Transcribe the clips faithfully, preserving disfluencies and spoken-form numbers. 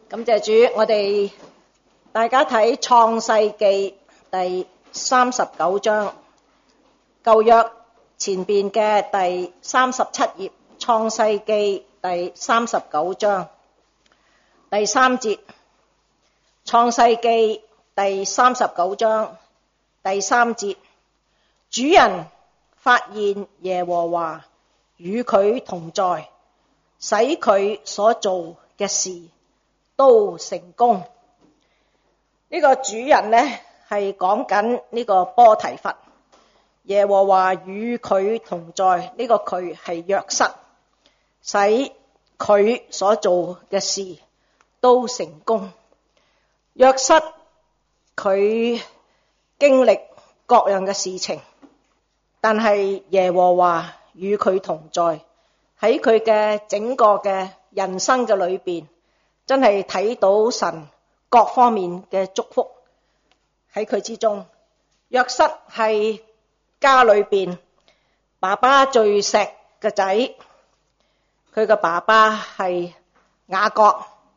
感謝主，我哋大家睇創世記第三十九章，舊約前邊嘅第三十七頁，創世記第三十九章第三節。創世記第三十九章第三節，主人發現耶和華與佢同在，使佢所做嘅事都成功。呢個主人呢係講緊呢個波提乏，耶和華與佢同在，呢個佢係約瑟，使佢所做嘅事都成功。約瑟佢經歷各樣嘅事情，但係耶和華與佢同在，喺佢嘅整個嘅人生嘅裏邊，真係睇到神各方面嘅祝福喺佢之中。約瑟係家裏邊爸爸最錫嘅仔，佢嘅爸爸係雅各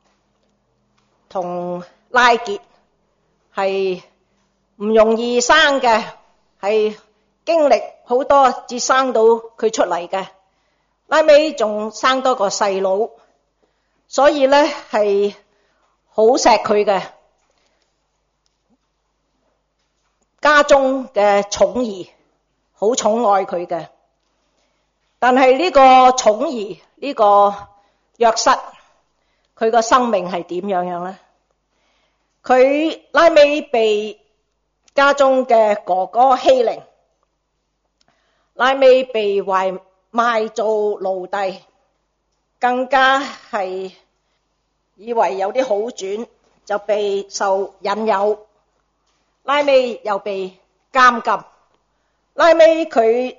同拉結，係唔容易生嘅，係經歷好多至生到佢出嚟嘅，拉尾仲生多個細佬，所以咧係好錫佢嘅，家中嘅寵兒，好寵愛佢嘅。但係呢個寵兒，呢個約瑟，佢個生命係點樣樣咧？佢拉尾被家中嘅哥哥欺凌，拉尾被壞賣做奴隸，更加係以為有啲好轉，就被受引誘，拉尾又被監禁，拉尾佢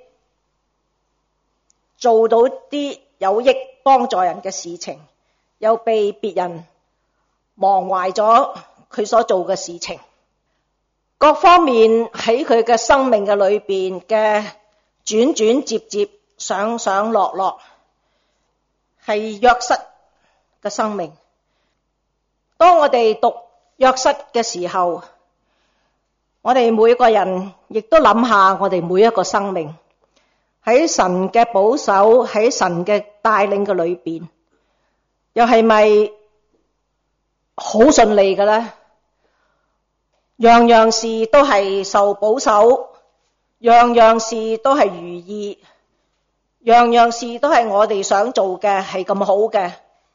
做到啲有益幫助人嘅事情，又被別人忘懷咗佢所做嘅事情。各方面喺佢嘅生命嘅裏邊嘅轉轉接接，上上落落，係約瑟嘅生命。當我哋讀約瑟嘅時候，我哋每個人亦都諗下我哋每一個生命喺神嘅保守，喺神嘅帶領嘅裏邊，又係咪好順利嘅咧？樣樣事都係受保守，樣樣事都係如意，樣樣事都係我哋想做嘅，係咁好嘅。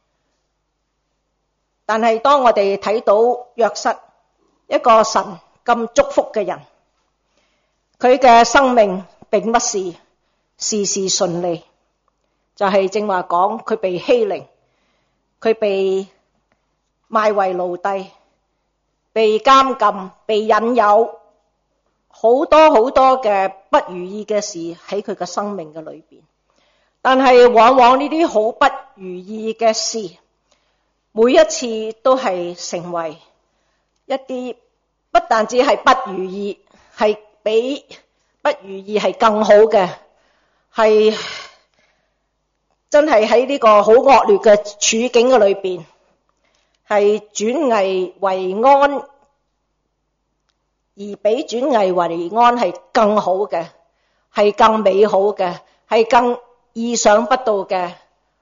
但係當我哋睇到約瑟，一個神咁祝福嘅人，佢嘅生命並不是事事順利，就係正話講佢被欺凌，佢被賣為奴隸，被監禁，被引誘，好多好多嘅不如意嘅事喺佢嘅生命嘅裏邊。但係往往呢啲好不如意嘅事，每一次都係成為一啲不但只係不如意，係比不如意係更好嘅，係真係喺呢個好惡劣嘅處境嘅裏邊，係轉危為安，而比轉危為安係更好嘅，係更美好嘅，係更意想不到嘅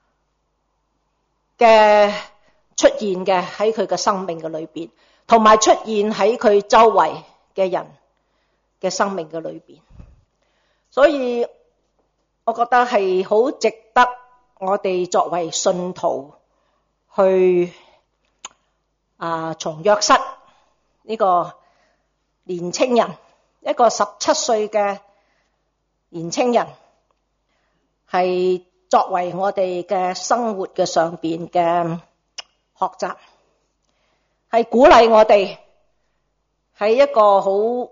嘅出現嘅喺佢嘅生命嘅裏邊，同埋出現喺佢周圍嘅人嘅生命嘅裏邊。所以我覺得係好值得我哋作為信徒去啊，從約瑟呢個年青人，一個十七歲嘅年青人，係作為我哋嘅生活嘅上邊嘅學習，係鼓勵我哋喺一個好唔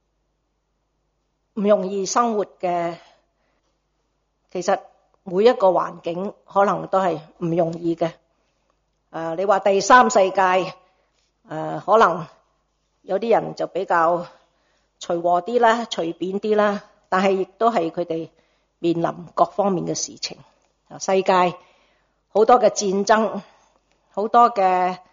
容易生活嘅，其實每一個環境可能都係唔容易嘅。誒，你話第三世界誒，可能有啲人就比較隨和啲啦，隨便啲啦，但係亦都係佢哋面臨各方面嘅事情。世界好多嘅戰爭，好多嘅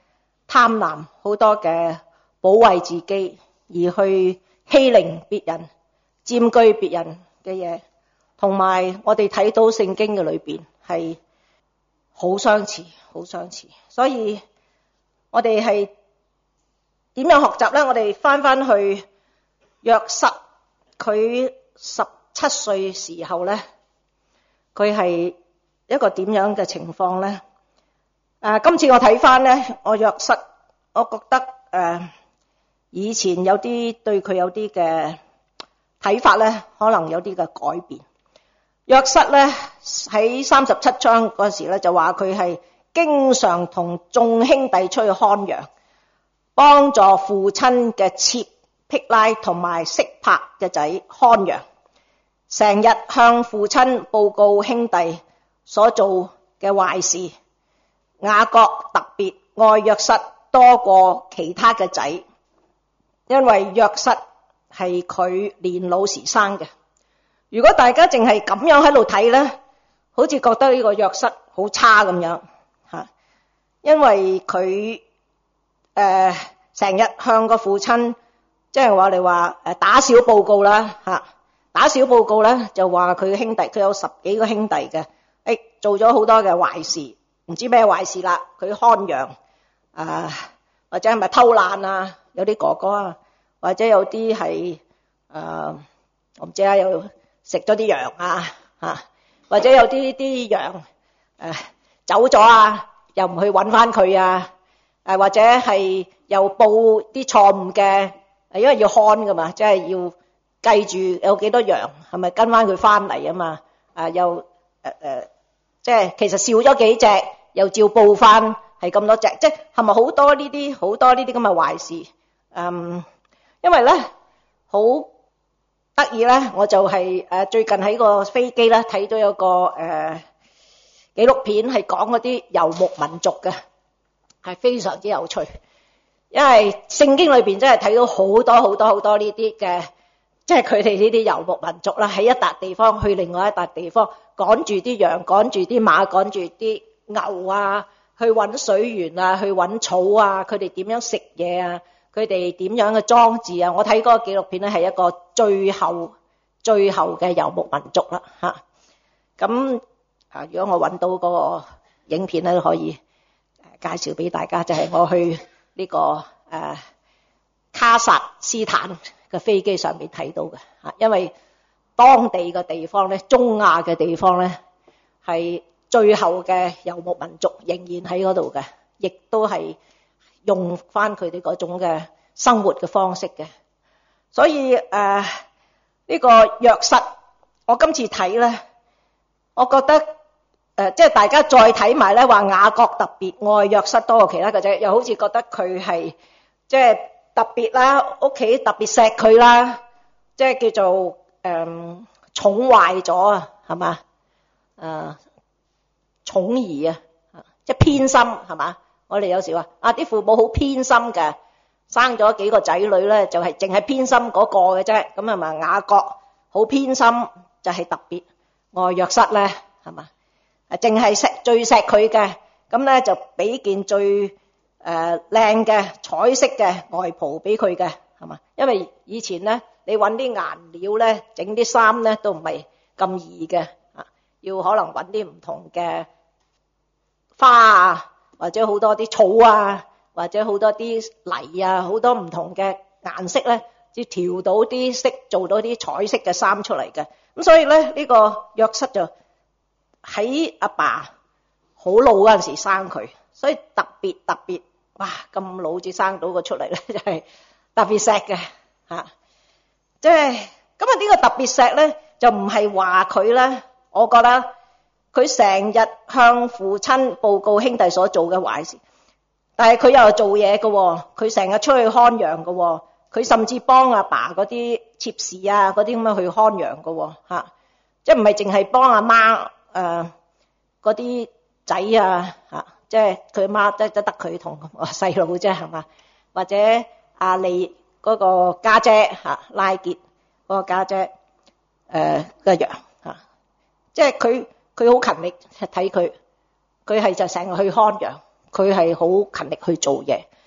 貪婪，好多嘅保衛自己，而去欺凌別人、佔據別人嘅嘢，同埋我哋睇到聖經嘅裏邊係好相似，好相似。所以我哋係點樣學習呢？我哋翻翻去約瑟，佢十七歲時候呢，佢係一個點樣嘅情況呢？啊，今次我睇翻呢，我約瑟，我覺得誒、呃，以前有啲對佢有啲嘅睇法呢，可能有啲嘅改變。約瑟呢喺三十七章嗰時呢，就話佢係經常同眾兄弟出去看羊，幫助父親嘅妾辟拉同埋色柏嘅仔看羊，成日向父親報告兄弟所做嘅壞事。雅各特別愛約瑟多過其他嘅仔，因為約瑟係佢年老時生嘅。如果大家淨係咁樣喺度睇呢，好似覺得呢個約瑟好差咁樣吓，因為佢誒成日向個父親，即係話你話誒打小報告啦吓，打小報告咧就話佢兄弟，佢有十幾個兄弟嘅，誒做咗好多嘅壞事。唔知咩壞事啦，佢看羊啊，或者係咪偷懶啊？有啲哥哥啊，或者有啲係誒，我唔知啊，又食咗啲羊啊嚇，或者有啲啲羊誒、啊、走咗啊，又唔去揾翻佢啊，誒或者係又報啲錯誤嘅，因為要看噶嘛，即係要計住有幾多羊，係咪跟翻佢翻嚟啊嘛？啊又誒誒。呃呃即係其實少咗幾隻，又照報翻係咁多隻，即係係咪好多呢啲好多呢啲咁嘅壞事？嗯，因為咧好得意咧，我就係誒最近喺個飛機咧睇到有個誒紀錄片係講嗰啲遊牧民族嘅，係非常之有趣。因為聖經裏邊真係睇到好多好多好多呢啲嘅，即係佢哋呢啲遊牧民族啦，喺一笪地方去另外一笪地方。趕住啲羊，趕住啲馬，趕住啲牛啊，去揾水源啊，去揾草啊，佢哋點樣食嘢啊，佢哋點樣嘅裝置啊。我睇嗰個紀錄片咧係一個最後最後嘅遊牧民族啦吓。咁啊，如果我揾到嗰個影片咧，都可以介紹俾大家，就係、是、我去呢、這個誒、啊、卡薩斯坦嘅飛機上面睇到嘅吓，因為當地嘅地方咧，中亞嘅地方咧，係最後嘅遊牧民族仍然喺嗰度嘅，亦都係用翻佢哋嗰種嘅生活嘅方式嘅。所以誒，呢、呃這個約瑟，我今次睇咧，我覺得誒、呃，即係大家再睇埋咧，話雅各特別愛約瑟多過其他嘅仔，又好似覺得佢係即係特別啦，屋企特別錫佢啦，即係叫做。誒、嗯，寵壞咗啊，係嘛？誒，寵兒啊，即係偏心，係嘛？我哋有時話啊，啲父母好偏心嘅，生咗幾個仔女咧，就係淨係偏心嗰個嘅啫。咁係咪雅各好偏心，就係、是、特別愛約瑟咧，係嘛？誒，淨係錫最錫佢嘅，咁咧就俾件最誒靚嘅彩色嘅外袍俾佢嘅，係嘛？因為以前咧。你揾啲顏料咧，整啲衫咧都唔係咁易嘅，啊，要可能揾啲唔同嘅花啊，或者好多啲草啊，或者好多啲泥啊，好多唔同嘅顏色咧，要調到啲色，做到啲彩色嘅衫出嚟嘅。咁所以咧，呢個約瑟就喺阿爸好老嗰陣時生佢，所以特別特別，哇咁老至生到個出嚟咧，就係特別錫嘅嚇。即係咁啊！呢個特別錫咧，就唔係話佢咧，我覺得佢成日向父親報告兄弟所做嘅壞事，但係佢又做嘢嘅，佢成日出去看羊嘅，佢甚至幫阿爸嗰啲妾侍啊嗰啲咁樣去看羊嘅嚇，即係唔係淨係幫阿媽誒嗰啲仔啊嚇，即係佢媽即係得得佢同細佬啫係嘛，或者阿利。嗰個家姐嚇拉結嗰個家姐誒嘅羊嚇，即係佢佢好勤力睇佢，佢係就成日去看羊，佢係好勤力去做嘢。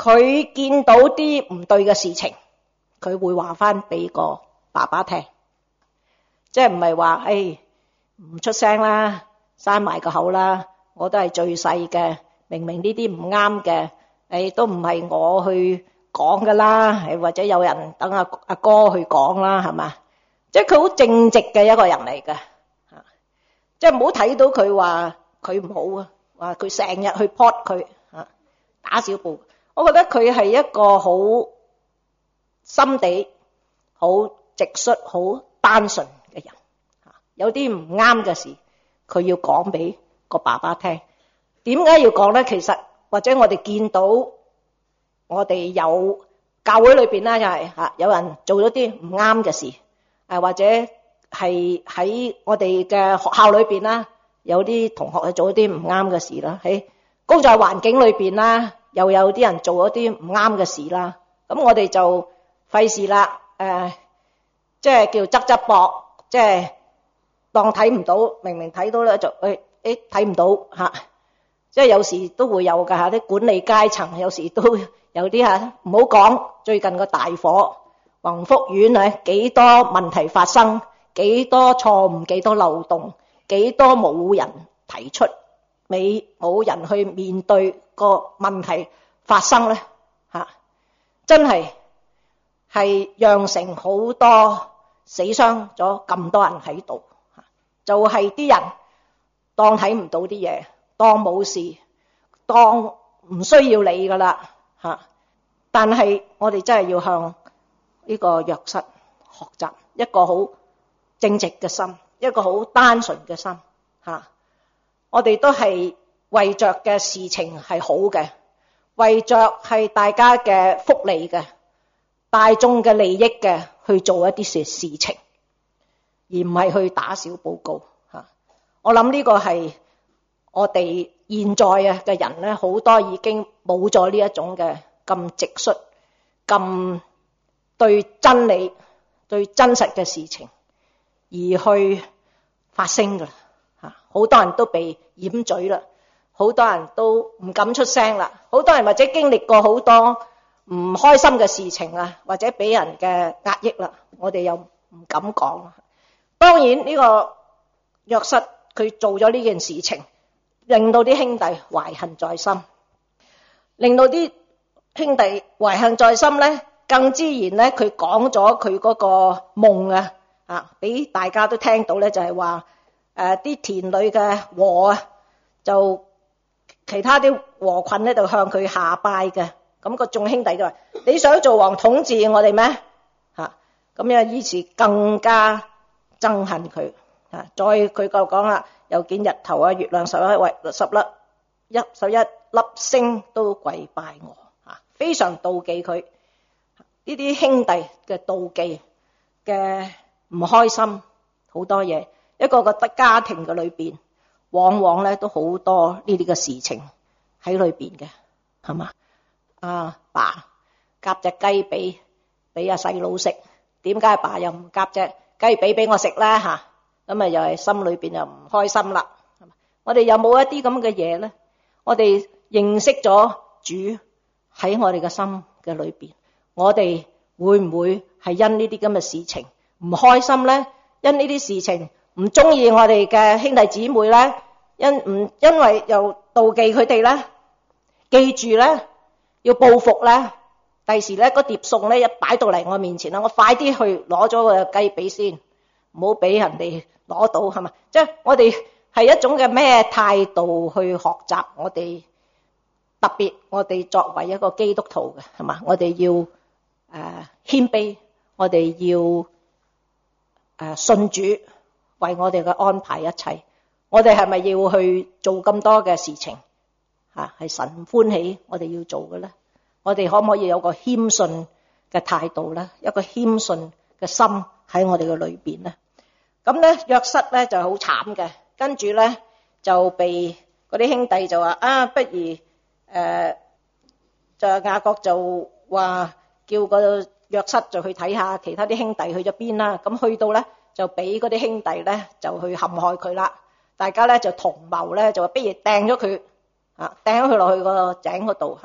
佢見到啲唔對嘅事情，佢會話翻俾個爸爸聽，即係唔係話誒唔出聲啦，閂埋個口啦，我都係最細嘅，明明呢啲唔啱嘅，誒都唔係我去講噶啦，或者有人等阿阿哥去講啦，係嘛？即係佢好正直嘅一個人嚟嘅，即係唔好睇到佢話佢唔好啊，話佢成日去 pot 佢啊，打小報。我覺得佢係一個好心地、好直率、好單純嘅人。有啲唔啱嘅事，佢要講俾個爸爸聽。點解要講咧？其實或者我哋見到我哋有教會裏邊啦，就係嚇有人做咗啲唔啱嘅事，誒或者係喺我哋嘅學校裏邊啦，有啲同學係做咗啲唔啱嘅事啦，喺工作環境裏邊啦，又有啲人做咗啲唔啱嘅事啦，咁我哋就費事啦，誒，即係叫側側膊，即係當睇唔到，明明睇到咧就誒誒睇唔到嚇，即係有時都會有㗎嚇，啲管理階層有時都有啲嚇，唔好講最近個大火，宏福苑啊幾多問題發生，幾多錯誤，幾多漏洞，幾多冇人提出，未冇人去面對個問題發生咧嚇，真係係釀成好多死傷咗咁多人喺度，就係啲人當睇唔到啲嘢，當冇事，當唔需要理噶啦嚇。但係我哋真係要向呢個約瑟學習一個好正直嘅心，一個好單純嘅心嚇。我哋都係為着嘅事情係好嘅，為着係大家嘅福利嘅、大眾嘅利益嘅去做一啲事事情，而唔係去打小報告嚇。我諗呢個係我哋現在啊嘅人咧，好多已經冇咗呢一種嘅咁直率、咁對真理、對真實嘅事情而去發聲噶啦嚇。好多人都被掩嘴啦，好多人都唔敢出聲啦，好多人或者經歷過好多唔開心嘅事情啊，或者俾人嘅壓抑啦，我哋又唔敢講。當然呢個約瑟佢做咗呢件事情，令到啲兄弟懷恨在心，令到啲兄弟懷恨在心咧，更自然咧，佢講咗佢嗰個夢啊，啊，俾大家都聽到咧，就係話誒啲田裏嘅禾啊，就其他啲禾捆咧就向佢下拜嘅，咁個眾兄弟就話：你想做王統治我哋咩？嚇，咁樣於是更加憎恨佢啊！再佢就講啦，又見日頭啊、月亮十一位十粒一十一粒星都跪拜我啊！非常妒忌佢呢啲兄弟嘅妒忌嘅唔開心，好多嘢一個個家庭嘅裏邊，往往咧都好多呢啲嘅事情喺裏邊嘅，係嘛？阿爸夾隻雞髀俾阿細佬食，點解阿爸又唔夾隻雞髀俾我食咧嚇？咁啊又係心裏邊又唔開心啦。我哋有冇一啲咁嘅嘢咧？我哋認識咗主喺我哋嘅心嘅裏邊，我哋會唔會係因呢啲咁嘅事情唔開心咧？因呢啲事情唔中意我哋嘅兄弟姊妹咧？因唔因為又妒忌佢哋咧？記住咧，要報復咧。第時咧，嗰碟餸咧一擺到嚟我面前啦，我快啲去攞咗個雞髀先，唔好俾人哋攞到，係嘛？即係我哋係一種嘅咩態度去學習我哋，特別我哋作為一個基督徒嘅，係嘛？我哋要誒謙卑，我哋要誒信主為我哋嘅安排一切。我哋係咪要去做咁多嘅事情嚇？係神歡喜我哋要做嘅咧？我哋可唔可以有個謙遜嘅態度咧？一個謙遜嘅心喺我哋嘅裏邊咧？咁咧約瑟咧就好慘嘅，跟住咧就被嗰啲兄弟就話啊，不如誒、呃、就雅各就話叫個約瑟就去睇下其他啲兄弟去咗邊啦。咁去到咧就俾嗰啲兄弟咧就去陷害佢啦。大家咧就同謀咧就話不如掟咗佢啊，掟咗佢落去個井嗰度嚇。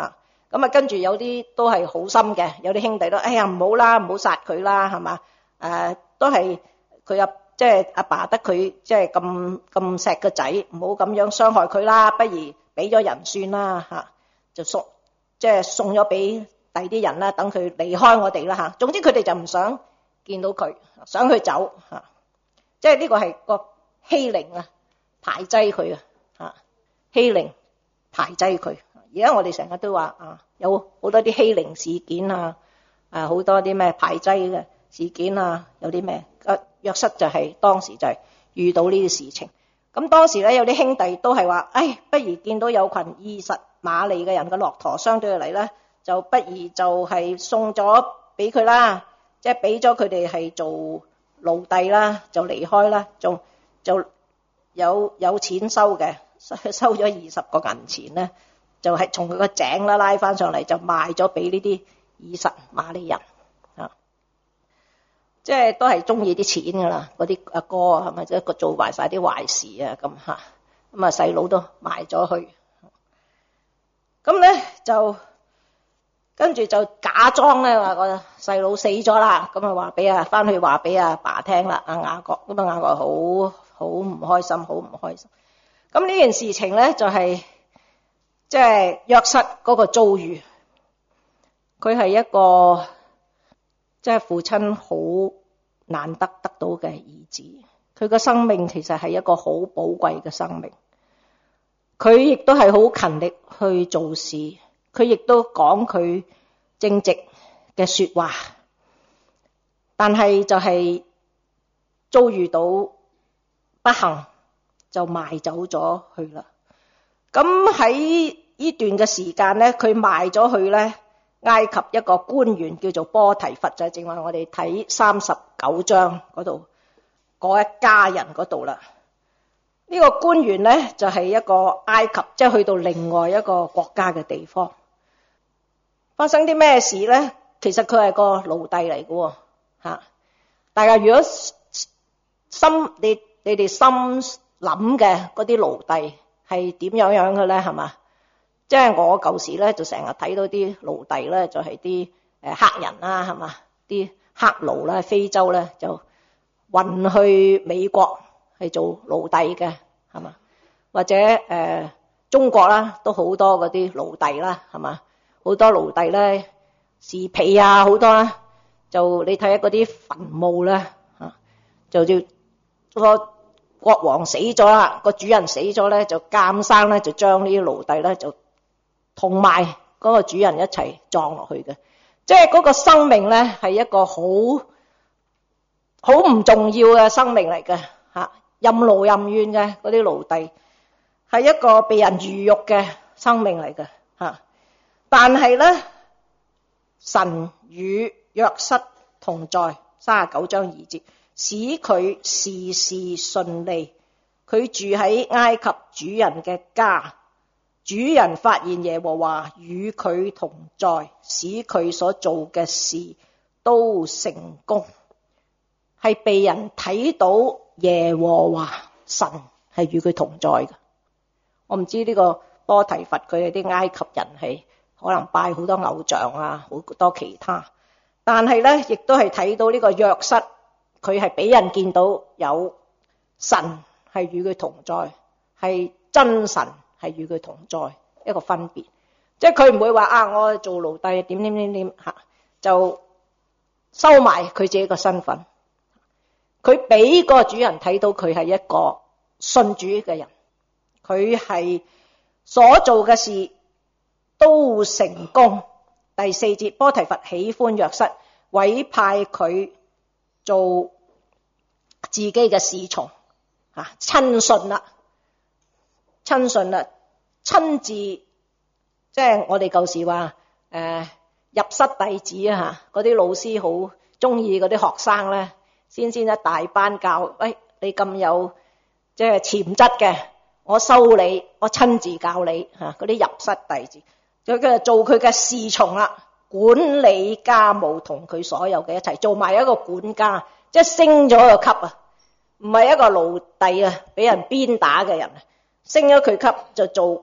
咁啊，跟住有啲都係好心嘅，有啲兄弟都，哎呀唔好啦，唔好殺佢啦，係嘛？誒，都係佢阿即係阿爸得佢即係咁咁錫個仔，唔好咁樣傷害佢啦，不如俾咗人算啦嚇，就送即係送咗俾第啲人啦，等佢離開我哋啦嚇。總之佢哋就唔想見到佢，想佢走嚇，即係呢個係個欺凌啊，排擠佢啊嚇，欺凌排擠佢。而家我哋成日都話啊，有好多啲欺凌事件啊，啊好多啲咩排擠嘅事件啊，有啲咩？啊約瑟就係當時就係遇到呢啲事情。咁當時咧有啲兄弟都係話，唉，不如見到有群以實瑪利嘅人嘅駱駝相對嚟咧，就不如就係送咗俾佢啦，即係俾咗佢哋係做奴隸啦，就離開啦，仲就有有錢收嘅，收咗二十個銀錢咧。就係從佢個井啦拉翻上嚟，就賣咗俾呢啲以實瑪利人啊！即係都係中意啲錢噶啦，嗰啲阿哥係咪即係做埋晒啲壞事啊咁嚇？咁啊細佬都賣咗去，咁咧就跟住就假裝咧話個細佬死咗啦，咁啊話俾啊翻去話俾阿爸聽啦，阿雅各咁啊雅各好好唔開心，好唔開心。咁呢件事情咧就係、是。即係約瑟嗰個遭遇，佢係一個即係父親好難得得到嘅兒子，佢個生命其實係一個好寶貴嘅生命，佢亦都係好勤力去做事，佢亦都講佢正直嘅說話，但係就係遭遇到不幸，就賣走咗去啦。咁喺呢段嘅時間咧，佢賣咗去咧埃及一個官員叫做波提乏，就係正話我哋睇三十九章嗰度嗰一家人嗰度啦。呢個官員咧就係一個埃及，即係去到另外一個國家嘅地方。發生啲咩事咧？其實佢係個奴隸嚟嘅吓。大家如果心你你哋心諗嘅嗰啲奴隸係點樣樣嘅咧？係嘛？即係我舊時咧就成日睇到啲奴隸咧，就係啲誒黑人啦，係嘛？啲黑奴啦，非洲咧就運去美國係做奴隸嘅，係嘛？或者誒、呃、中國啦，都好多嗰啲奴隸啦，係嘛？好多奴隸咧，士皮啊，好多啦。就你睇下嗰啲墳墓咧嚇，就叫個國王死咗啦，個主人死咗咧，就監生咧就將呢啲奴隸咧就同埋嗰個主人一齊葬落去嘅。即係嗰個生命咧係一個好好唔重要嘅生命嚟嘅嚇，任勞任怨嘅嗰啲奴隸係一個被人魚肉嘅生命嚟嘅嚇。但係咧，神與約瑟同在，三十九章二節，使佢事事順利。佢住喺埃及主人嘅家，主人發現耶和華與佢同在，使佢所做嘅事都成功。係被人睇到耶和華神係與佢同在嘅。我唔知呢個波提乏佢哋啲埃及人係可能拜好多偶像啊，好多其他，但係咧亦都係睇到呢個約瑟，佢係俾人見到有神係與佢同在，係真神係與佢同在，一個分別。即係佢唔會話啊，我做奴隸點點點點吓，就收埋佢自己個身份。佢俾個主人睇到佢係一個信主嘅人，佢係所做嘅事都成功。第四節，波提乏喜歡約瑟，委派佢做自己嘅侍從，吓親信啦，親信啦，親自即係我哋舊時話誒入室弟子啊吓，嗰啲老師好中意嗰啲學生咧，先先一大班教，喂，你咁有即係潛質嘅，我收你，我親自教你吓，嗰啲入室弟子。佢嘅做佢嘅侍從啦，管理家務同佢所有嘅一齊，做埋一個管家，即係升咗個級啊！唔係一個奴隸啊，俾人鞭打嘅人，升咗佢級就做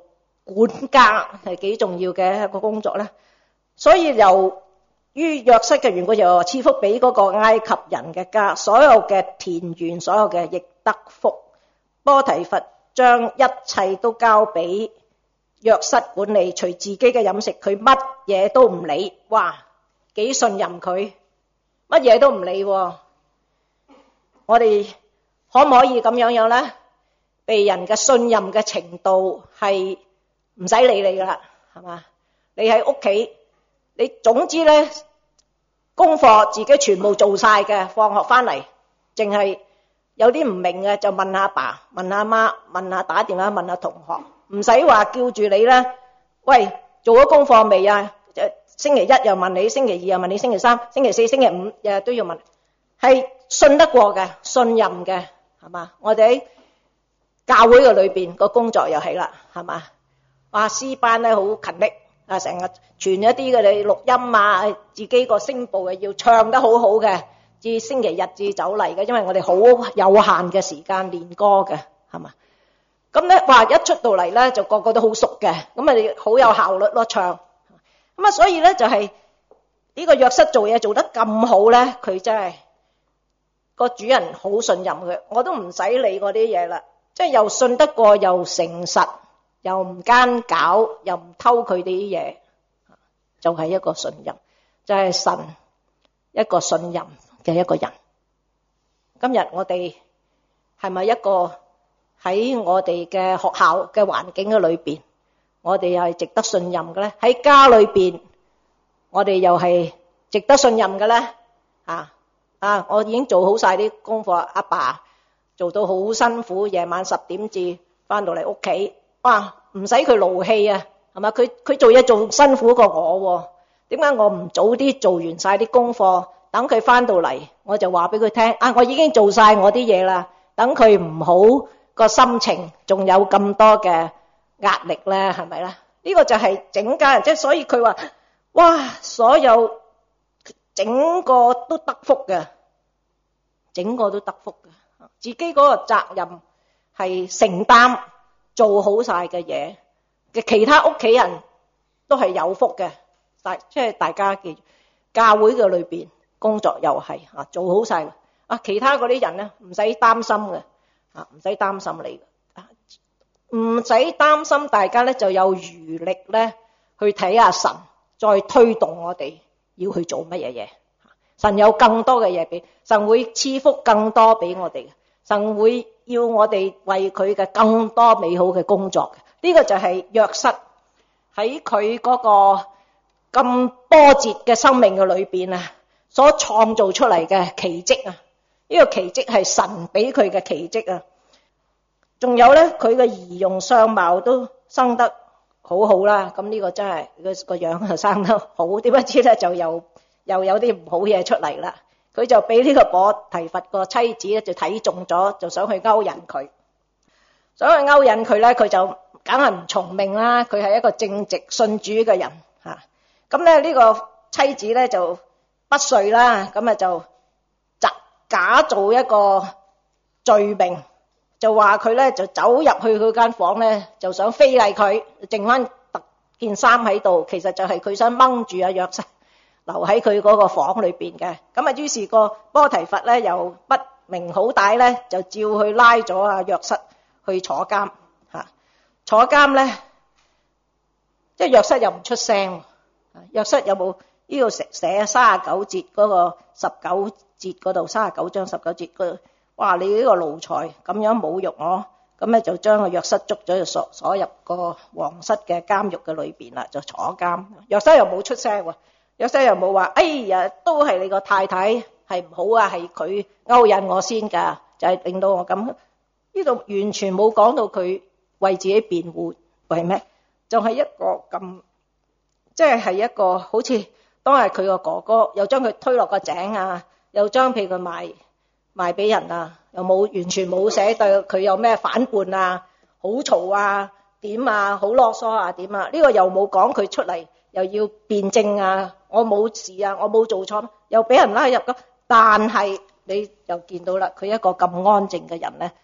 管家，係幾重要嘅一個工作咧。所以由於約瑟嘅緣故，又賜福俾嗰個埃及人嘅家，所有嘅田園，所有嘅亦得福。波提乏將一切都交俾約瑟管理，除自己嘅飲食，佢乜嘢都唔理。哇，幾信任佢，乜嘢都唔理喎。我哋可唔可以咁樣樣咧？被人嘅信任嘅程度係唔使理你噶啦，係嘛？你喺屋企，你總之咧功課自己全部做晒嘅，放學翻嚟淨係有啲唔明嘅就問阿爸、問阿媽、問下打電話問下同學，唔使話叫住你咧。喂，做咗功課未啊？星期一又問你，星期二又問你，星期三、星期四、星期五日日都要問，係信得過嘅、信任嘅，係嘛？我哋喺教會嘅裏邊個工作又係啦，係嘛？哇，詩班咧好勤力啊，成日傳一啲嘅你錄音啊，自己個聲部嘅要唱得好好嘅，至星期日至走嚟嘅，因為我哋好有限嘅時間練歌嘅，係嘛？咁咧話一出到嚟咧就個個都好熟嘅，咁啊好有效率咯唱。咁啊所以咧就係呢個約瑟做嘢做得咁好咧，佢真係個主人好信任佢，我都唔使理嗰啲嘢啦，即係又信得過又誠實，又唔奸狡，又唔偷佢哋啲嘢，就係一個信任，就係神一個信任嘅一個人。今日我哋係咪一個喺我哋嘅學校嘅環境嘅裏邊，我哋又係值得信任嘅咧？喺家裏邊，我哋又係值得信任嘅咧？啊啊！我已經做好晒啲功課，阿爸做到好辛苦，夜晚十點至翻到嚟屋企，哇！唔使佢勞氣啊，係嘛？佢佢做嘢仲辛苦過我，點解我唔早啲做完晒啲功課，等佢翻到嚟，我就話俾佢聽啊！我已經做晒我啲嘢啦，等佢唔好個心情仲有咁多嘅壓力咧，係咪咧？呢個就係整家人，即係所以佢話哇，所有整個都得福嘅，整個都得福嘅，自己嗰個責任係承擔做好晒嘅嘢嘅，其他屋企人都係有福嘅。大即係大家記住，教會嘅裏邊工作又係啊做好晒啊，其他嗰啲人咧唔使擔心嘅啊，唔使擔心你啊，唔使擔心，大家咧就有餘力咧去睇下神，再推動我哋要去做乜嘢嘢。神有更多嘅嘢俾，神會賜福更多俾我哋，神會要我哋為佢嘅更多美好嘅工作。呢個就係約瑟喺佢嗰個咁波折嘅生命嘅裏邊啊，所創造出嚟嘅奇蹟啊！呢個奇蹟係神俾佢嘅奇蹟啊！仲有咧，佢嘅儀容相貌都生得好好啦。咁呢個真係個個樣就生得好，點不知咧就又又有啲唔好嘢出嚟啦。佢就俾呢個波提乏個妻子咧就睇中咗，就想去勾引佢，想去勾引佢咧，佢就梗係唔從命啦。佢係一個正直信主嘅人嚇。咁咧呢個妻子咧就不遂啦，咁啊就假假做一個罪名，就話佢咧就走入去佢間房咧，就想非禮佢，剩翻特件衫喺度，其實就係佢想掹住阿約瑟留喺佢嗰個房裏邊嘅。咁啊於是個波提乏咧又不明好歹咧，就照去拉咗阿約瑟去坐監嚇。坐監咧，即係約瑟又唔出聲。約瑟有冇呢度寫寫三十九節嗰個十九節嗰度，三十九章十九節嗰度，哇！你呢個奴才咁樣侮辱我，咁咧就將個約瑟捉咗，就鎖鎖入個皇室嘅監獄嘅裏邊啦，就坐監。約瑟又冇出聲喎，約瑟又冇話，哎呀，都係你個太太係唔好啊，係佢勾引我先㗎，就係令到我咁。呢度完全冇講到佢為自己辯護，為咩？就係一個咁。即係係一個好似當係佢個哥哥，又將佢推落個井啊，又將譬佢賣賣俾人啊，又冇完全冇寫對佢有咩反叛啊，好嘈啊，點啊，好囉嗦啊，點啊？呢個又冇講佢出嚟，又要辯證啊，我冇事啊，我冇做錯，又俾人拉入咗。但係你又見到啦，佢一個咁安靜嘅人咧，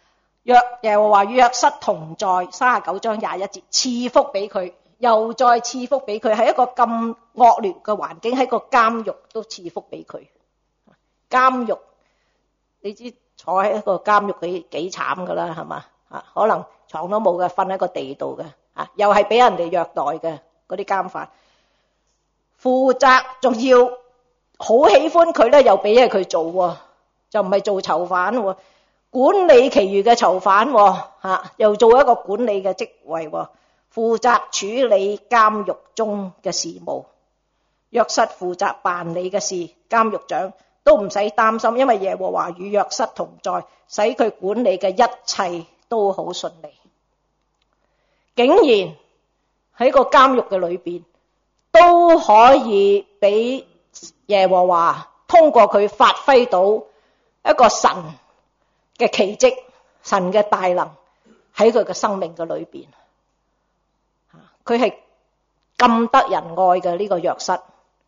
約耶和華與約瑟同在，三十九章廿一節，賜福俾佢，又再賜福俾佢，喺一個咁惡劣嘅環境，喺個監獄都賜福俾佢。監獄你知坐喺一個監獄幾幾慘噶啦，係嘛？啊，可能床都冇嘅，瞓喺個地度嘅，啊，又係俾人哋虐待嘅嗰啲監犯，負責仲要好喜歡佢咧，又俾嘢佢做喎，就唔係做囚犯喎，管理其餘嘅囚犯喎，啊，又做一個管理嘅職位喎，負責處理監獄中嘅事務。約瑟負責辦理嘅事，監獄長都唔使擔心，因為耶和華與約瑟同在，使佢管理嘅一切都好順利。竟然喺個監獄嘅裏邊都可以俾耶和華通過佢發揮到一個神嘅奇蹟，神嘅大能喺佢嘅生命嘅裏邊。佢係咁得人愛嘅呢個約瑟，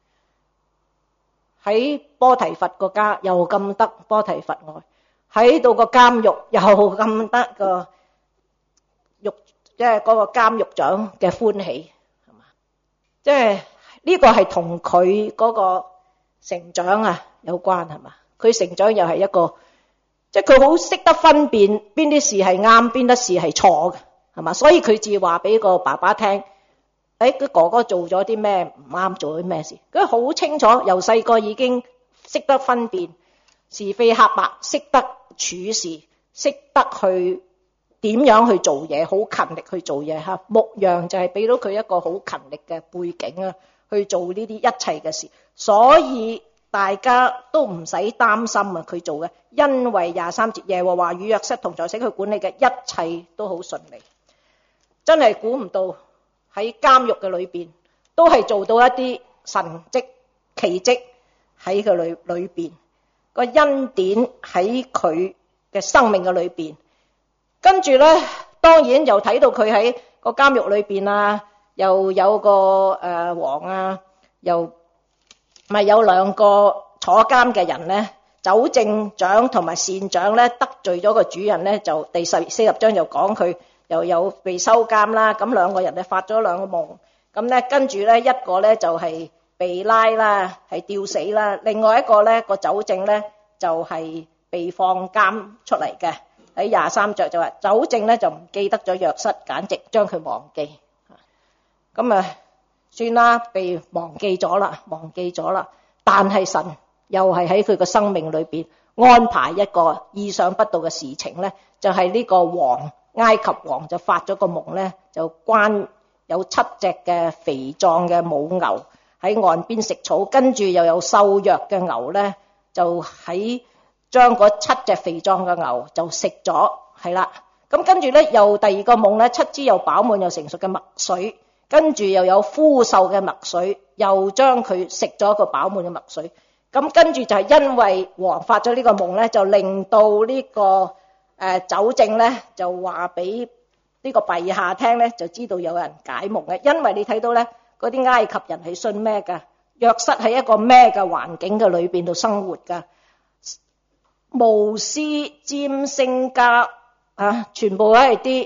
喺波提乏個家又咁得波提乏愛，喺到個監獄又咁得個獄，即係嗰個監獄長嘅歡喜，係嘛？即係呢個係同佢嗰個成長啊有關，係嘛？佢成長又係一個，即係佢好識得分辨邊啲事係啱，邊啲事係錯嘅，係嘛？所以佢至話俾個爸爸聽，誒，個哥哥做咗啲咩唔啱，做咗啲咩事，佢好清楚，由細個已經識得分辨是非黑白，識得處事，識得去點樣去做嘢，好勤力去做嘢吓。牧羊就係俾到佢一個好勤力嘅背景啊，去做呢啲一切嘅事，所以大家都唔使擔心啊佢做嘅，因為廿三節耶和華與約瑟同在，使佢管理嘅一切都好順利。真係估唔到喺監獄嘅裏邊都係做到一啲神蹟奇蹟喺佢裏裏邊，個恩典喺佢嘅生命嘅裏邊。跟住咧，當然又睇到佢喺個監獄裏邊啊，又有個誒王啊，又咪有兩個坐監嘅人咧，酒政長同埋膳長咧得罪咗個主人咧，就第十四十章又講佢又有被收監啦。咁兩個人咧發咗兩個夢，咁咧跟住咧一個咧就係被拉啦，係吊死啦；另外一個咧個酒政咧就係被放監出嚟嘅。喺廿三章就話酒政咧就唔記得咗約瑟，簡直將佢忘記。咁啊算啦，被忘記咗啦，忘記咗啦。但係神又係喺佢個生命裏邊安排一個意想不到嘅事情咧，就係呢個王埃及王就發咗個夢咧，就關有七隻嘅肥壯嘅母牛喺岸邊食草，跟住又有瘦弱嘅牛咧，就喺將嗰七隻肥壯嘅牛就食咗，係啦。咁跟住咧又第二個夢咧，七支又飽滿又成熟嘅麥穗，跟住又有枯瘦嘅麥穗，又將佢食咗個飽滿嘅麥穗。咁跟住就係因為王發咗呢個夢咧，就令到呢個誒酒政咧就話俾呢個陛下聽咧，就知道有人解夢嘅。因為你睇到咧，嗰啲埃及人係信咩噶？約瑟喺一個咩嘅環境嘅裏邊度生活噶？巫師、占星家啊，全部都係啲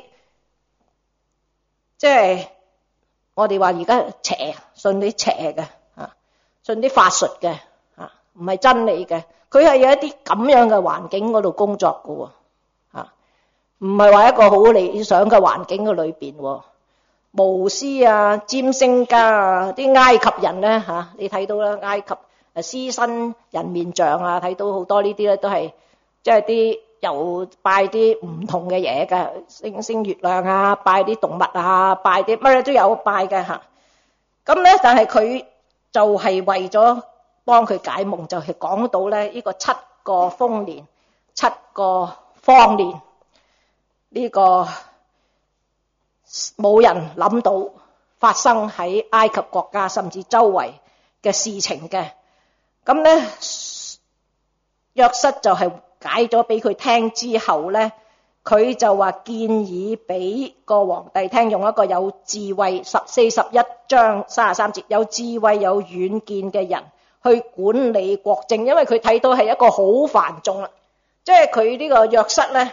即係我哋話而家邪，信啲邪嘅啊，信啲法術嘅啊，唔係真理嘅。佢係有一啲咁樣嘅環境嗰度工作嘅喎，啊，唔係話一個好理想嘅環境嘅裏邊喎。巫師啊、占星家啊，啲埃及人咧嚇、啊，你睇到啦，埃及誒獅身人面像啊，睇到好多呢啲咧都係即係啲又拜啲唔同嘅嘢嘅，星星月亮啊，拜啲動物啊，拜啲乜嘢都有拜嘅嚇。咁、啊、咧，但係佢就係為咗幫佢解夢，就係、是、講到咧呢個七個豐年、七個荒年呢、這個。冇人諗到發生喺埃及國家甚至周圍嘅事情嘅。咁咧約瑟就係解咗俾佢聽之後咧，佢就話建議俾個皇帝聽，用一個有智慧十四十一章三十三節有智慧有遠見嘅人去管理國政，因為佢睇到係一個好繁重啦，即係佢呢個約瑟咧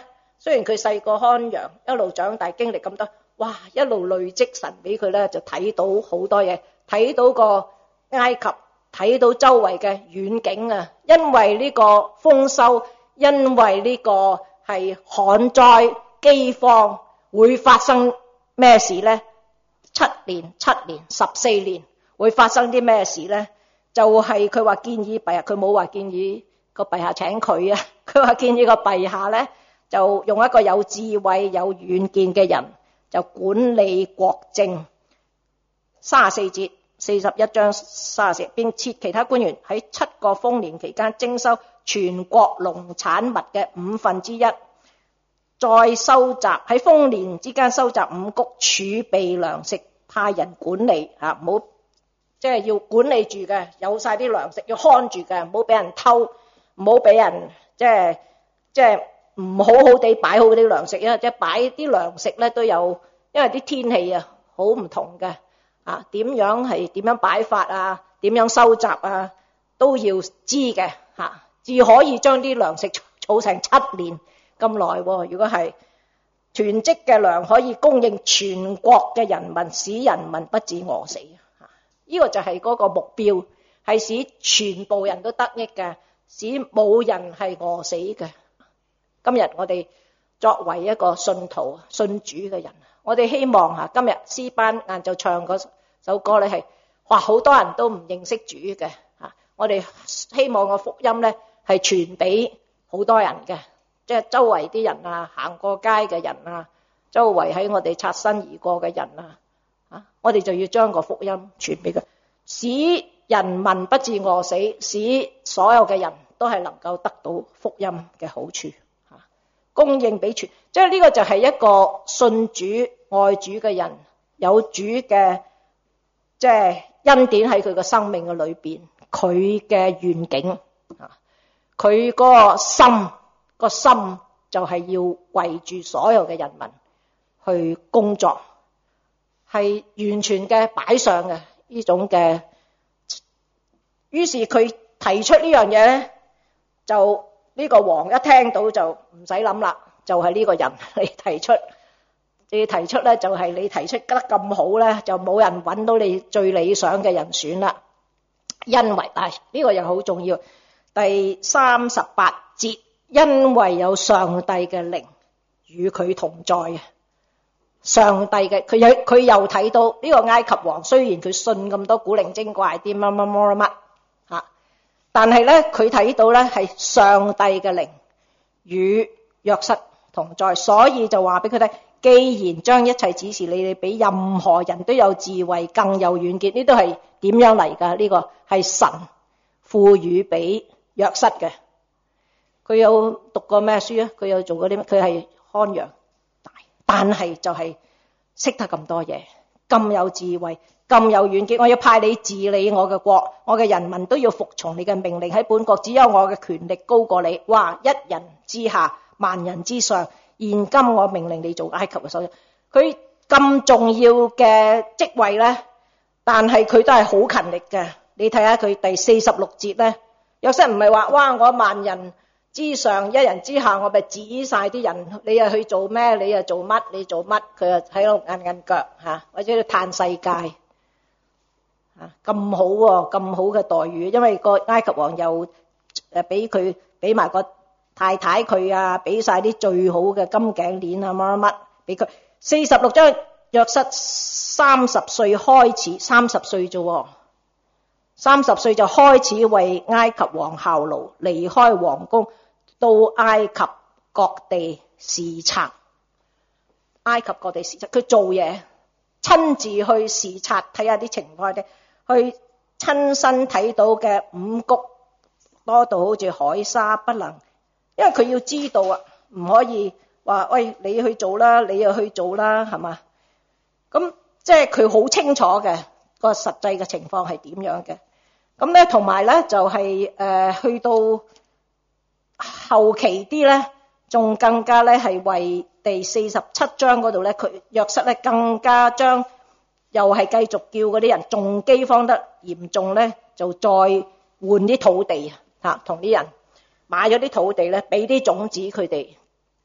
雖然佢細個看羊，一路長大經歷咁多，哇！一路累積神俾佢咧，就睇到好多嘢，睇到個埃及，睇到周圍嘅遠景啊！因為呢個豐收，因為呢個係旱災、饑荒，會發生咩事呢？七年、七年、十四年會發生啲咩事呢？就係佢話建議陛下，佢冇話建議個陛下請佢啊，佢話建議個陛下呢，就用一個有智慧、有遠見嘅人，就管理國政。三十四節，四十一章三十四，並設其他官員喺七個豐年期間徵收全國農產物嘅五分之一，再收集喺豐年之間收集五穀儲備糧食，派人管理啊，唔好即係要管理住嘅，有晒啲糧食要看住嘅，唔好俾人偷，唔好俾人即係即係唔好好地擺好啲糧食啊！即係擺啲糧食咧都有，因為啲天氣啊好唔同嘅啊，點樣係點樣擺法啊，點樣收集啊，都要知嘅嚇，至可以將啲糧食儲成七年咁耐喎。如果係囤積嘅糧可以供應全國嘅人民，使人民不致餓死。呢個就係嗰個目標，係使全部人都得益嘅，使冇人係餓死嘅。今日我哋作為一個信徒、信主嘅人，我哋希望嚇今日詩班晏晝唱嗰首歌咧，係話好多人都唔認識主嘅嚇，我哋希望個福音咧係傳俾好多人嘅，即係周圍啲人啊，行過街嘅人啊，周圍喺我哋擦身而過嘅人啊。我哋就要將個福音傳俾佢，使人民不致餓死，使所有嘅人都係能夠得到福音嘅好處，供應俾全，即係呢個就係一個信主愛主嘅人，有主嘅即係恩典喺佢嘅生命嘅裏邊，佢嘅願景，佢嗰個心個心就係要為住所有嘅人民去工作。係完全嘅擺上嘅呢種嘅，於是佢提出呢樣嘢咧，就呢個王一聽到就唔使諗啦，就係呢個人你提出，你提出咧就係你提出得咁好咧，就冇人揾到你最理想嘅人選啦。因為啊呢個又好重要，第三十八節，因為有上帝嘅靈與佢同在啊。上帝嘅佢有佢又睇到呢個埃及王，雖然佢信咁多古靈精怪啲乜乜乜乜嚇，但係咧佢睇到咧係上帝嘅靈與約瑟同在，所以就話俾佢聽，既然將一切指示你哋俾任何人都有智慧，更有遠見，呢都係點樣嚟㗎？呢個係神賦予俾約瑟嘅。佢有讀過咩書啊？佢有做過啲咩？佢係看羊。但係就係識得咁多嘢，咁有智慧，咁有遠見。我要派你治理我嘅國，我嘅人民都要服從你嘅命令。喺本國只有我嘅權力高過你。哇！一人之下，萬人之上。現今我命令你做埃及嘅首相。佢咁重要嘅職位呢，但係佢都係好勤力嘅。你睇下佢第四十六節呢，約瑟唔係話哇我萬人之上，一人之下，我咪指晒啲人，你又去做咩？你又做乜？你做乜？佢又喺度揞揞腳嚇，或者去嘆世界嚇，咁好喎，咁好嘅待遇，因為個埃及王又誒俾佢俾埋個太太佢啊，俾晒啲最好嘅金頸鏈啊乜乜乜俾佢。四十六章，約瑟三十歲開始，三十歲啫喎，三十歲就開始為埃及王效勞，離開皇宮。到埃及各地視察，埃及各地視察，佢做嘢，親自去視察，睇下啲情況，去親身睇到嘅五穀多到好似海沙不能，因為佢要知道啊，唔可以話喂你去做啦，你又去做啦，係嘛？咁即係佢好清楚嘅個實際嘅情況係點樣嘅。咁咧同埋咧就係、是、誒、呃、去到。後期啲咧，仲更加咧係為第四十七章嗰度咧，佢約瑟咧更加將又係繼續叫嗰啲人，仲饑荒得嚴重咧，就再換啲土地嚇，同啲人買咗啲土地咧，俾啲種子佢哋，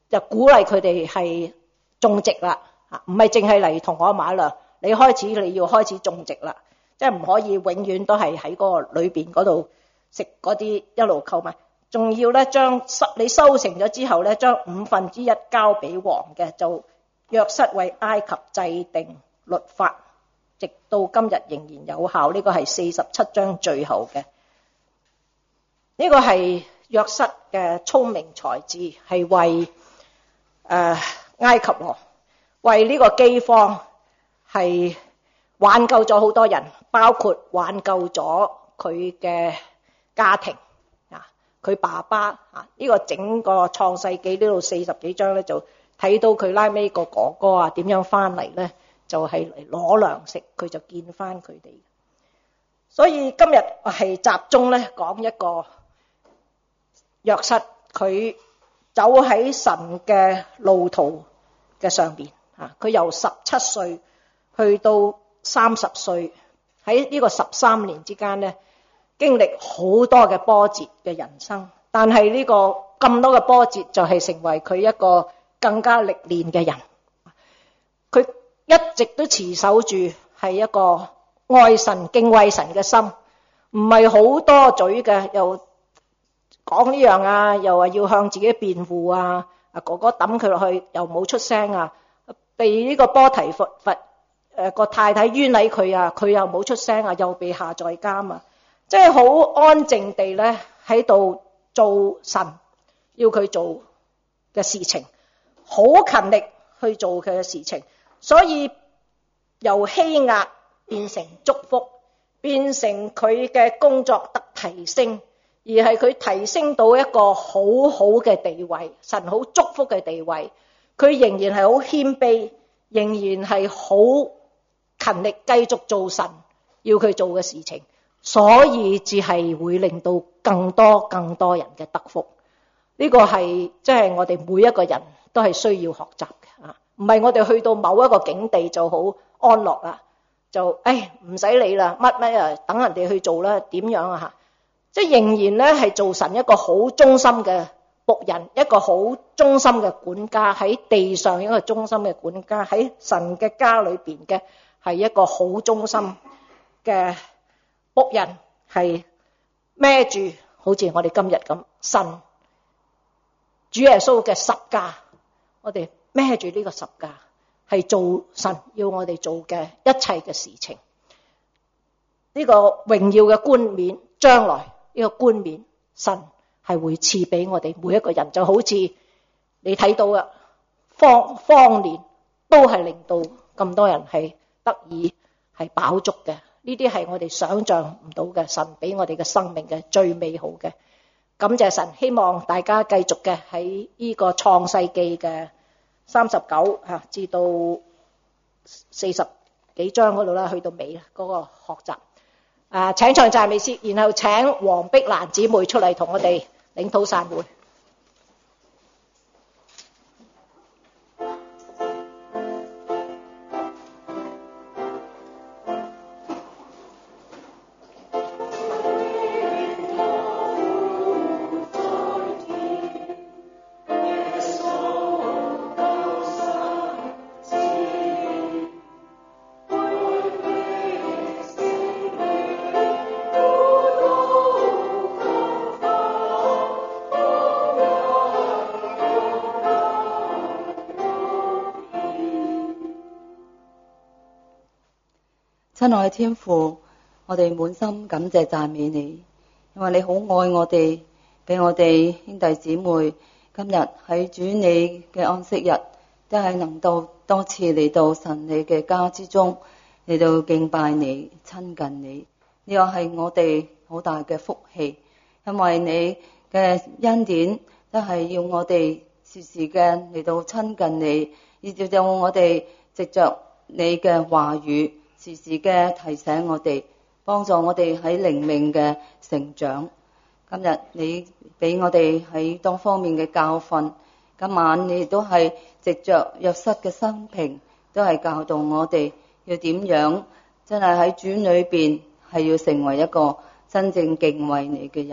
就鼓勵佢哋係種植啦，唔係淨係嚟同我買糧，你開始你要開始種植啦，即係唔可以永遠都係喺嗰個裏邊嗰度食嗰啲一路購買，仲要咧將你收成咗之後咧，將五分之一交俾王嘅，就約瑟為埃及制定律法，直到今日仍然有效。呢個係四十七章最後嘅，呢個係約瑟嘅聰明才智，係為誒埃及王，為呢個饑荒係挽救咗好多人，包括挽救咗佢嘅家庭啊，佢爸爸啊，呢個整個創世紀呢度四十幾章咧，就睇到佢拉尾個哥哥啊點樣翻嚟咧，就係嚟攞糧食，佢就見翻佢哋。所以今日係集中咧講一個約瑟，佢走喺神嘅路途嘅上邊啊，佢由十七歲去到三十歲，喺呢個十三年之間咧，經歷好多嘅波折嘅人生，但係呢個咁多嘅波折就係成為佢一個更加歷練嘅人。佢一直都持守住係一個愛神敬畏神嘅心，唔係好多嘴嘅，又講呢樣啊，又話要向自己辯護啊，哥哥抌佢落去又冇出聲啊，被呢個波提佛佛誒個太太冤枉佢啊，佢又冇出聲啊，又被下在監啊，即係好安靜地咧喺度做神要佢做嘅事情，好勤力去做佢嘅事情，所以由欺壓變成祝福，變成佢嘅工作得提升，而係佢提升到一個好好嘅地位，神好祝福嘅地位，佢仍然係好謙卑，仍然係好勤力繼續做神要佢做嘅事情，所以只係會令到更多更多人嘅得福。呢個係即係我哋每一個人都係需要學習嘅啊，唔係我哋去到某一個境地就好安樂啦，就誒唔使理啦，乜乜啊等人哋去做啦，點樣啊吓，即係仍然咧係做神一個好忠心嘅僕人，一個好忠心嘅管家，喺地上一個忠心嘅管家，喺神嘅家裏邊嘅係一個好忠心嘅僕人，係孭住好似我哋今日咁神主耶穌嘅十架，我哋孭住呢個十架，係做神要我哋做嘅一切嘅事情。呢個榮耀嘅冠冕，將來呢個冠冕，神係會賜俾我哋每一個人，就好似你睇到啊，荒荒年都係令到咁多人係得以係飽足嘅。呢啲係我哋想象唔到嘅，神俾我哋嘅生命嘅最美好嘅。感謝神，希望大家繼續嘅喺呢個創世記嘅三十九吓至到四十幾章嗰度啦，去到尾啦嗰個學習。啊，請唱讚美詩，然後請黃碧蘭姊妹出嚟同我哋領禱散會。 親愛的天父，我哋滿心感謝讚美你，因為你好愛我哋，俾我哋兄弟姊妹今日喺主你嘅安息日，都係能夠多次嚟到神你嘅家之中，嚟到敬拜你、親近你。呢個係我哋好大嘅福氣，因為你嘅恩典都係要我哋時時嘅嚟到親近你，以至到我哋藉着你嘅話語時時嘅提醒我哋，幫助我哋喺靈命嘅成長。今日你俾我哋喺多方面嘅教訓，今晚你亦都係藉着約瑟嘅生平，都係教導我哋要點樣真係喺主裏邊係要成為一個真正敬畏你嘅人，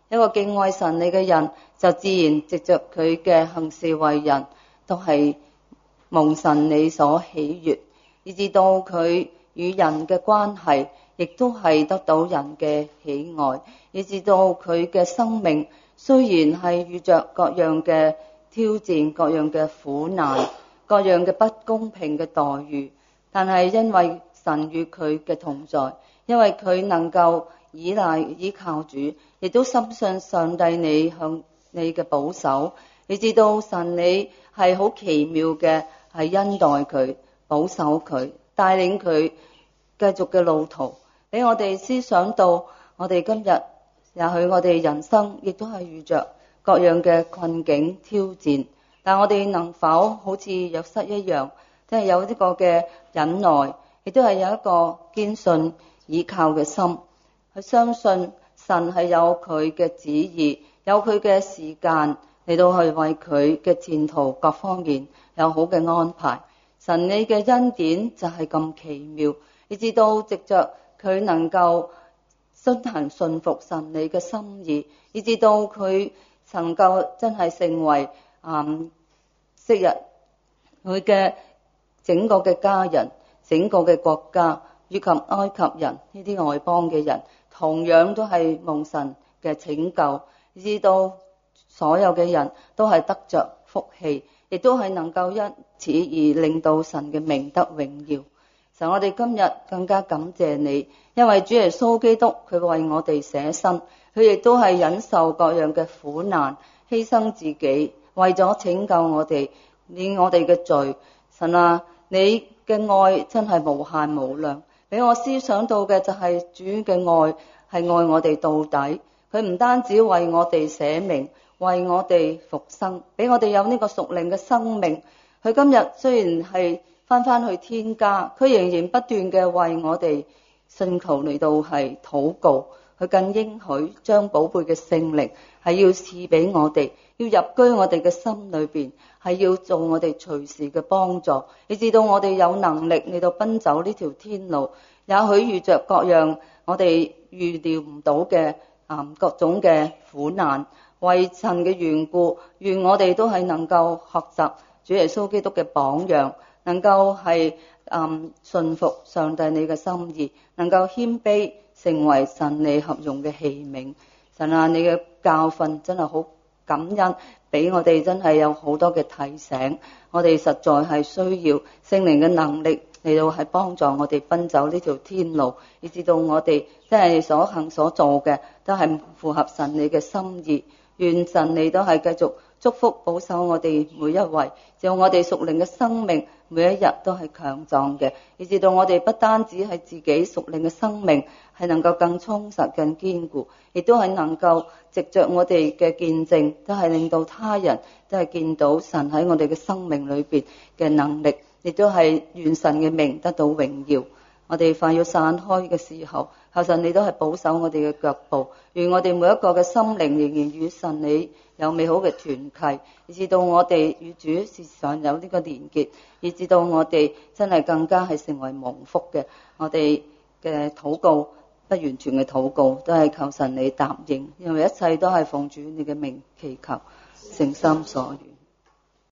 一個敬愛神你嘅人，就自然藉着佢嘅行事為人，都係蒙神你所喜悅，以至到佢與人嘅關係，亦都係得到人嘅喜愛，以至到佢嘅生命雖然係遇着各樣嘅挑戰、各樣嘅苦難、各樣嘅不公平嘅待遇，但係因為神與佢嘅同在，因為佢能夠依賴依靠主，亦都深信上帝你向你嘅保守，以至到神你係好奇妙嘅係恩待佢、保守佢、帶領佢繼續嘅路途。俾我哋思想到我哋今日，也許我哋人生亦都係遇着各樣嘅困境挑戰，但我哋能否好似約瑟一樣，即係有呢個嘅忍耐，亦都係有一個堅信倚靠嘅心，去相信神係有佢嘅旨意，有佢嘅時間嚟到去為佢嘅前途各方面有好嘅安排。神你嘅恩典就係咁奇妙，以至到藉着佢能夠遵行順服神你嘅心意，以至到佢能夠真係成為嗯昔日佢嘅整個嘅家人、整個嘅國家以及埃及人呢啲外邦嘅人，同樣都係蒙神嘅拯救，以至到所有嘅人都係得着福氣，亦都係能夠因此而令到神嘅名得榮耀。神，我哋今日更加感謝你，因為主耶穌基督佢為我哋捨身，佢亦都係忍受各樣嘅苦難，犧牲自己，為咗拯救我哋，免我哋嘅罪。神啊，你嘅愛真係無限無量。俾我思想到嘅就係主嘅愛係愛我哋到底，佢唔單止為我哋捨命，為我哋復生，俾我哋有呢個屬靈嘅生命。佢今日雖然係翻返去天家，佢仍然不斷嘅為我哋信求嚟到係禱告，佢更應許將寶貝嘅聖靈係要賜俾我哋，要入居我哋嘅心裏邊，係要做我哋隨時嘅幫助，以至到我哋有能力嚟到奔走呢條天路。也許遇着各樣我哋預料唔到嘅啊各種嘅苦難，為神嘅緣故，願我哋都係能夠學習主耶穌基督嘅榜樣，能夠係嗯順服上帝你嘅心意，能夠謙卑成為神你合用嘅器皿。神啊，你嘅教訓真係好感恩，俾我哋真係有好多嘅提醒，我哋實在係需要聖靈嘅能力嚟到係幫助我哋奔走呢條天路，以至到我哋真係所行所做嘅都係符合神你嘅心意。願神你都係繼續祝福保守我哋每一位，就我哋屬靈嘅生命每一日都係強壯嘅，以至到我哋不單止係自己屬靈嘅生命係能夠更充實更堅固，亦都係能夠藉着我哋嘅見證，都係令到他人都係見到神喺我哋嘅生命裏邊嘅能力，亦都係願神嘅名得到榮耀。我哋快要散開嘅時候，求神你都係保守我哋嘅腳步，願我哋每一個嘅心靈仍然與神你有美好嘅團契，以至到我哋與主時常有呢個連結，以至到我哋真係更加係成為蒙福嘅。我哋嘅禱告不完全嘅禱告，都係求神你答應，因為一切都係奉主你嘅名祈求，誠心所願。